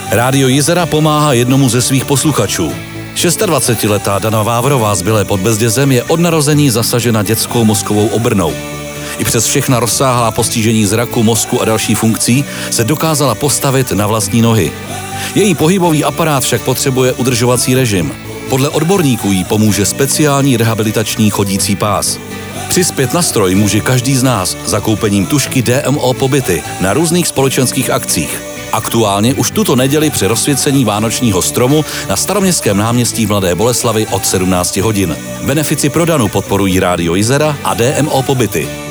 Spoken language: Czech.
Rádio Jizera pomáhá jednomu ze svých posluchačů. 26letá Dana Vávrová z Bylé pod Bezdězem je od narození zasažena dětskou mozkovou obrnou. I přes všechna rozsáhlá postižení zraku, mozku a dalších funkcí se dokázala postavit na vlastní nohy. Její pohybový aparát však potřebuje udržovací režim. Podle odborníků jí pomůže speciální rehabilitační chodící pás. Přispět na stroj může každý z nás zakoupením tužky DMO Pobyty na různých společenských akcích. Aktuálně už tuto neděli při rozsvěcení vánočního stromu na Staroměstském náměstí v Mladé Boleslavi od 17 hodin. Benefici pro Danu podporují Rádio Jizera a DMO Pobyty.